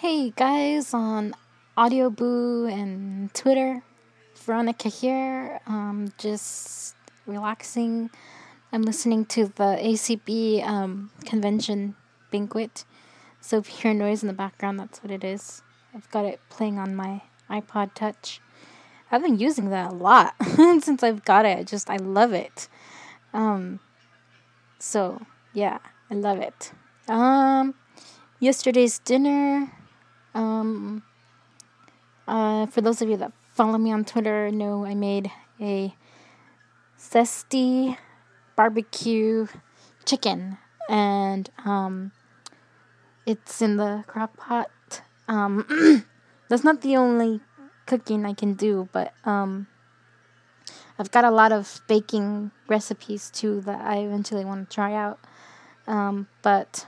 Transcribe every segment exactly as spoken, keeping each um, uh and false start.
Hey guys on Audio Boo and Twitter, Veronica here. Um, just relaxing. I'm listening to the A C B um, convention banquet. So if you hear noise in the background, that's what it is. I've got it playing on my iPod Touch. I've been using that a lot since I've got it. I just I love it. Um, so yeah, I love it. Um, yesterday's dinner. Um, Uh, for those of you that follow me on Twitter, know I made a zesty barbecue chicken, and um, it's in the crock pot. Um, that's not the only cooking I can do, but um, I've got a lot of baking recipes too that I eventually want to try out. Um, but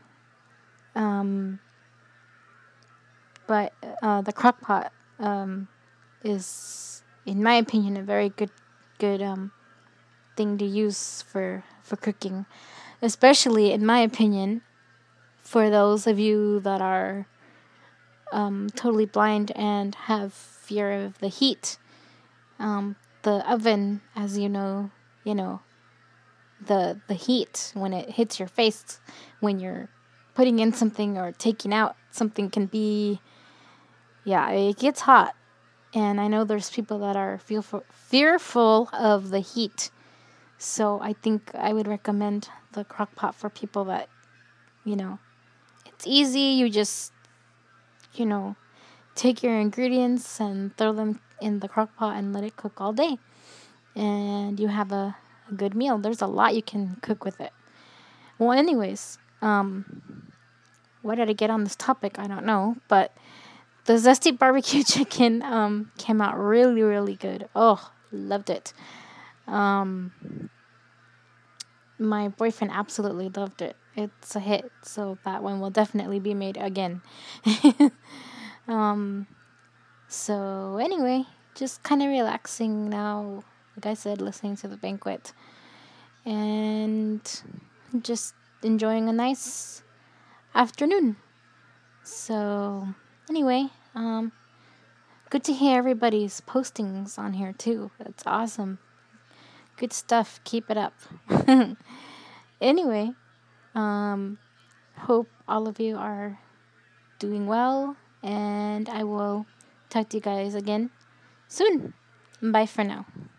um, but uh, the crock pot um, is, in my opinion, a very good good um, thing to use for for cooking, especially in my opinion, for those of you that are um, totally blind and have fear of the heat. Um, the oven, as you know, you know, the the heat when it hits your face when you're putting in something or taking out something can be, yeah, it gets hot. And I know there's people that are fearful fearful of the heat. So I think I would recommend the crock pot for people that, you know, it's easy. You just, you know, take your ingredients and throw them in the crock pot and let it cook all day. And you have a, a good meal. There's a lot you can cook with it. Well, anyways, um, why did I get on this topic? I don't know. But the zesty barbecue chicken um, came out really, really good. Oh, loved it. Um, my boyfriend absolutely loved it. It's a hit, so that one will definitely be made again. um, so anyway, just kind of relaxing now. Like I said, listening to the banquet and just enjoying a nice afternoon. So anyway, um, good to hear everybody's postings on here too. That's awesome. Good stuff. Keep it up. Anyway, um, hope all of you are doing well, and I will talk to you guys again soon. Bye for now.